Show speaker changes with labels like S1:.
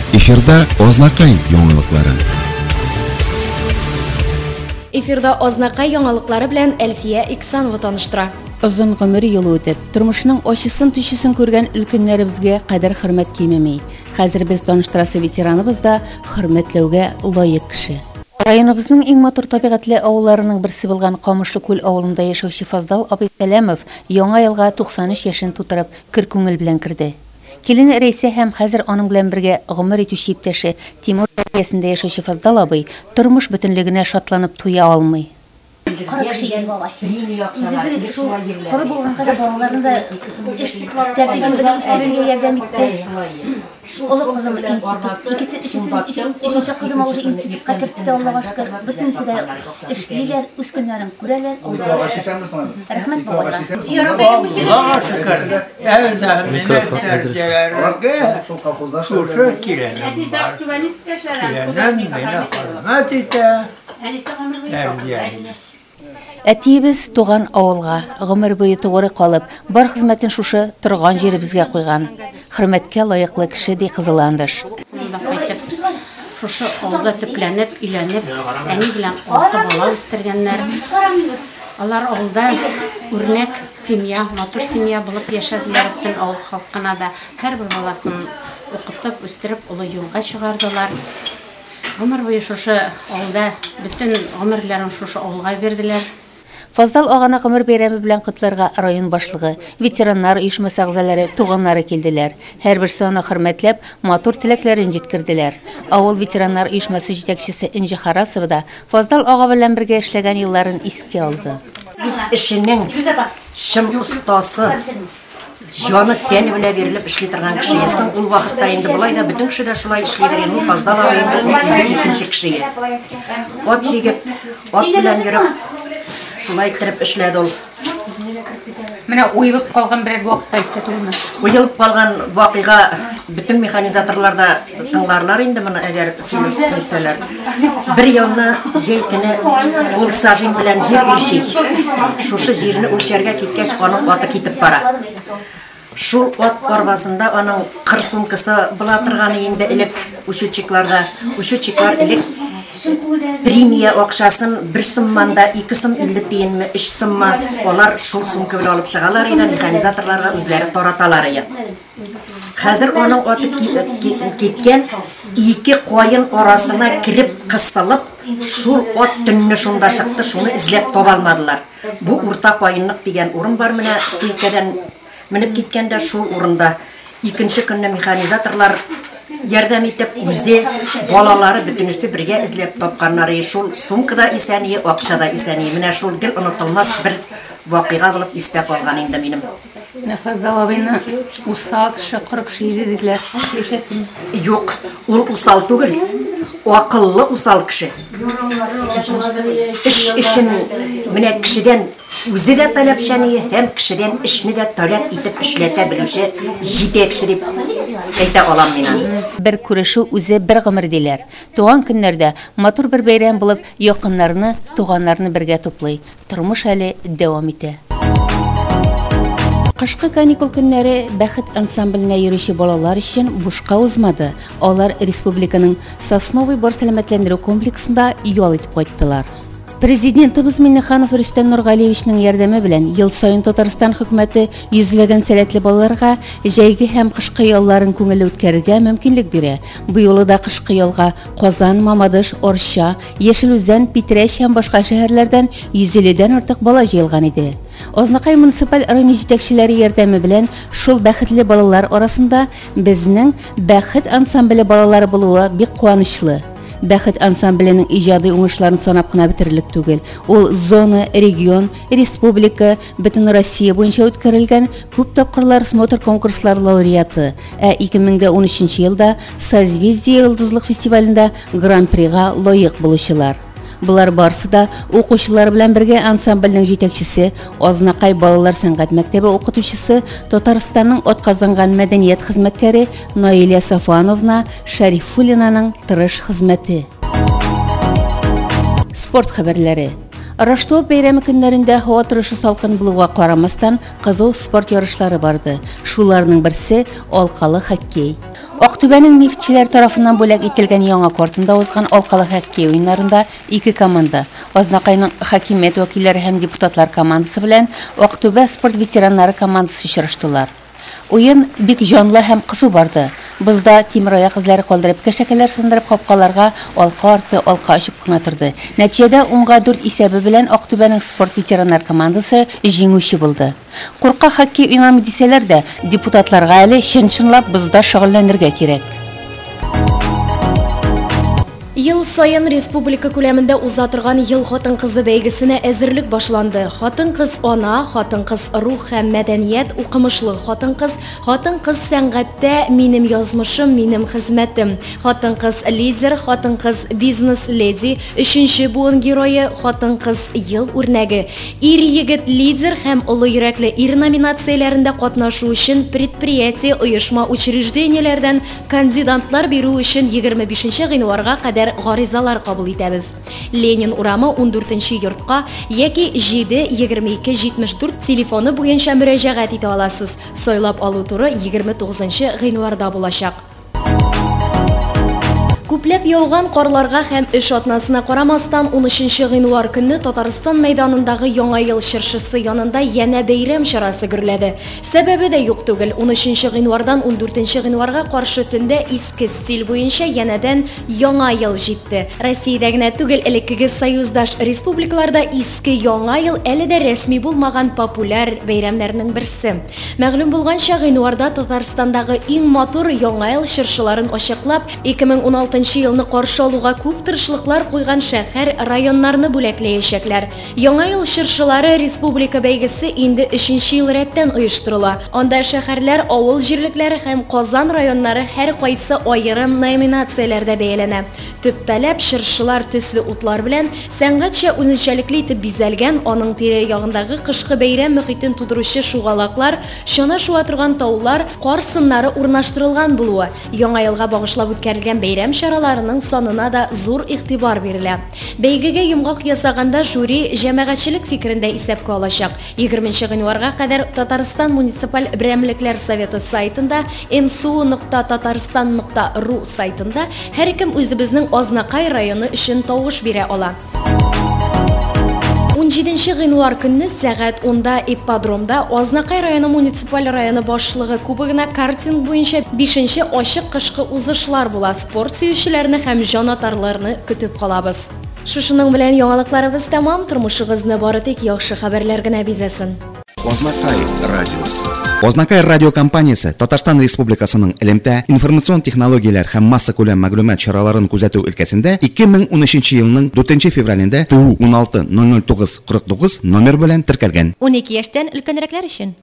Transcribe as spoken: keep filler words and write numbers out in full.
S1: Эфирда Ознакай яңалыклары.
S2: Эфирда Ознакай яңалыклары белән Әлфия Ихсанова таныштыра.
S3: Озын гомер юлы үтеп, тормышның ачысын төшесен күргән өлкәннәребезгә кадәр хөрмәт кимеми. Хәзер без таныштырасы ветераныбыз да хөрмәтләүгә лаек кеше. Районыбызның иң матур табигатьле авылларының берсе булган Камышлы күл авылында яшәүче Фаздал абый Сәләмов яңа елга туксан өч яшен тутырып, көр күңел белән керде. Келин Рәйсә һәм хәзер аның белән бергә гомер итүче иптәше Тимур тәрбиясендә яшәүче Фаздал абый тормыш бөтенлегенә шатланып туя алмый.
S4: Кырык кеше ел бабай. Үзенең шул кыры булган кадәр балаларын да эш тәртибен белән үстерергә ярдәм итте. Олы кызым институт, икесе өченче кызым уже институтка кертте, Аллага шөкер. Бөтенесе дә эшлиләр, үз көннәрен күрәләр. Рәхмәт бабай.
S5: Аллага шөкер. Әвәлдә мине тәрбияләргә шушы кирәк. Кирәк менә хөрмәт итә. Тәрбия.
S3: Әтиебез туган авылга, гомер буе тугры калып, бар хезмәтен шушы торган җиребезгә куйган. Хөрмәткә лаеклы кеше ди Кызыландыш.
S6: Шушы авылда төпләнеп, өйләнеп, әни белән алты бала үстергәннәр. Алар авылда үрнәк семья, матур семья булып яшәделәр, бөтен авыл халкына да һәрбер баласын укытып, үстереп, олы юлга чыгардылар. Гомер буе шушы авылда бөтен гомерләрен шушы авылга бирделәр.
S3: Фаздал аганы гомер бәйрәме белән котларга район башлыгы, ветераннар оешмасы әгъзалары, туганнары килделәр. Һәрберсе аны хөрмәтләп, матур теләкләрен җиткерделәр. Авыл ветераннар оешмасы җитәкчесе Инҗи Харасова да Фаздал ага белән бергә эшләгән елларын искә алды.
S7: Үз эшенең шым остасы, җаны тәне белән бирелеп эшли торган кеше ясың. Ул вакытта инде булай да бөтен кеше дә шулай эшлидер. Ул Фаздал агы икенче кеше. Ат җигеп, ат белән йөреп шулай иттереп эшләде ул.
S3: Менә уйлып калган берәр вакытта исә түгелме?
S7: Уйлып калган вакыйга бөтен механизаторлар да тыңларлар инде моны әгәр сөйләп әйтсәләр. Бер елны җәй көне ул сажин белән җир үлчи. Шушы җирне үлчәргә киткәч аның аты китеп бара. Шул ат арбасында аның кыр сумкасы була торганы инде элек учетчикларда, учетчиклар элек премия акчасын бер сумманда ике сум илле тиенме, өч сумма алар шул сумка белән алып чыгалар иде, механизаторларга үзләре тараталар иде. Хәзер аның аты киткән, ике кайын арасына кирип кысылып, шул ат төнне шунда чыкты, шуны эзләп таба алмадылар. Бу урта кайынлык дигән урын бар, менә өлкәдән менеп киткәндә шул урында икенче көнне механизаторлар ярдәм итеп үзде балалары бөтенесе бергә эзләп тапканнары, шул сумкада исәние, акчада исәние. Менә шул гел онытылмас бер вакыйга булып истә калган инде минем.
S3: Фаздал абыйны усал кеше, кырык кеше диделәр. Яшәсен.
S7: Юк, ул усал түгел. Акыллы усал кеше. Эш эшен менә кешедән үзе дә таләпчәне, һәм кешедән эшне дә таләп итеп эшләтә белүче җитәкче дип әйтә алам мин.
S3: Бер күрешү үзе бер гомер диләр. Туган көннәрдә матур бер бәйрәм булып, якыннарны, туганнарны бергә туплый. Тормыш әле дәвам итә. Кышкы каникул көннәре бәхет ансамбленә йөрүче балалар өчен бушка узмады. Алар республиканың Сосновый бар сәламәтләндерү комплексында ял итеп кайттылар. Президентыбыз Миннеханов Рөстәм Нургалиевичнең ярдәме белән ел сайын Татарстан хөкүмәте йөзләгән сәләтле балаларга җәйге һәм кышкы ялларын күңелле үткәрергә мөмкинлек бирә. Бу юлы да кышкы ялга Казан, Мамадыш, Орча, Яшелүзән, Питрәч һәм башка шәһәрләрдән йөз илледән артык бала җыелган иде. Ознакай муниципаль районы җитәкчеләре ярдәме белән шул бәхетле балалар арасында безнең бәхет ансамбле балалары булуы бик куанычлы. Бәхет ансамбленең иҗади уңышларын санап кына битерлек түгел. Ул зона, регион, республика, бөтен Россия буенча үткәрелгән күп тапкырлар смотр конкурслар лауреаты. Ә ике мең дә ун өченче елда Созвездие йолдызлык фестивалендә гран-прига лаек булучылар. Булар барсы да укучылар белән бергә ансамбльнең җитәкчесе, Ознакай балалар сәнгать мәктәбе укытучысы, Татарстанның атказанган мәдәният хезмәткәре Наилә Сафановна Шәрифуллинаның тырыш хезмәте. Спорт хәбәрләре. Рождество бәйрәме көннәрендә һава торышы салкын булуга карамастан, кызу спорт ярышлары барды. Шуларның берсе алкалы хоккей. Актүбәнең нефтчеләр тарафыннан бүләк ителгән яңа кортында узган алкалы хоккей уеннарында ике команда, Азнакайның хакимият вәкилләре һәм депутатлар командасы белән Актүбә спорт ветераннары командасы очраштылар. Уен бик җанлы һәм кысу барды. Бызда тимер аяк эзләре калдырып, кәшәкәләр сындырып капкаларга алка арты алка ачып кына торды. Нәтиҗәдә унга дүрт исәбе белән Актүбәнең спорт ветераннар командасы җиңүче булды. Курка хоккей уйнамый дисәләр дә, депутатларга әле чын-чынлап бызда шөгыльләнергә кирәк.
S2: Ел сайын республика күләмендә узатырган ел хатын-кызы бәйгесенә әзерлек башланды. Хатын-кыз ана, хатын-кыз рух һәм мәдәният, укымышлы хатын-кыз, хатын-кыз сәнгатьтә минем язмышым, минем хезмәтем, хатын-кыз лидер, хатын-кыз бизнес леди, өченче буын герое, хатын-кыз ел үрнәге, ир-егет лидер һәм олы йөрәкле ир номинацияләрендә катнашу өчен предприятие, оешма, учреждениеләрдән кандидатлар бирү өчен егерме бишенче гыйнварга кадәр гаризалар кабул итәбез. Ленин урамы он дүртенче йортка яки җиде егерме ике җитмеш дүрт телефоны буенча мөрәҗәгать итә аласыз. Сайлап алу туры егерме тугызынчы гыйнварда булачак. Күпләп яуган карларга һәм эш атнасына карамастан он өченче гыйнвар көнне Татарстан мәйданындагы Яңа ел чыршысы янында янә бәйрәм чарасы гөрләде. Сәбәбе дә юк түгел. он өченче гыйнвардан он дүртенче гыйнварга каршы төндә иске стиль буенча янәдән Яңа ел җитте. Россиядә генә түгел, элеккеге союздаш республикаларда иске Яңа ел әле дә рәсми булмаган популяр бәйрәмнәрнең берсе. Мәгълүм булганча, гыйнварда Татарстандагы иң матур Яңа ел чыршыларын ачыклап, ике мең уналтынчы елны каршы алуга күп тырышлыклар куйган шәһәр, районнарны бүләкләячәкләр. Яңа ел чыршылары республика бәйгесе инде өченче ел рәттән оештырыла. Анда шәһәрләр, авыл җирлекләре һәм Казан районнары һәр кайсы аерым номинацияләрдә бәяләнә. Төп таләп чыршылар төсле утлар белән сәнгатьчә үзенчәлекле итеп бизәлгән, аның тирә-ягындагы кышкы бәйрәм мөхитен тудыручы шугалаклар, чана шуа торган таулар, кар сыннары урнаштырылган булуы. Яңа елга багышлап үткәрелгән бәйрәм чараларының санына да зур игътибар бирелә. Бәйгегә йомгак ясаганда жюри җәмәгатьчелек фикерендә исәпкә алачак. егерменче гыйнварга кадәр Татарстан муниципаль берәмлекләр советы сайтында, эм эс у нокта татарстан нокта ру сайтында һәркем үзебезнең Азнакай районы өчен тавыш бирә ала. он җиденче гыйнвар көнне сәгать онда ипподромда Азнакай районы муниципаль районы башлыгы кубогына картинг буенча бишенче ачык кышкы узышлар була. Спорт сөючеләрне һәм җанатарларны көтеп калабыз. Шушының белән яңалыкларыбыз тәмам, тормышыгызны бары тик яхшы хәбәрләр генә бизәсен.
S1: Ознакай радиосы. Ознакай радио компаниясе Татарстан Республикасының элемтә, информацион технологияләр һәм масса күләм мәгълүмат чараларын күзәтү өлкәсендә ике мең унөченче елның дүртенче февралендә ТУ он алты ноль ноль тугыз кырык тугыз номер белән теркәлгән.
S2: унике яшьтән өлкәнрәкләр өчен.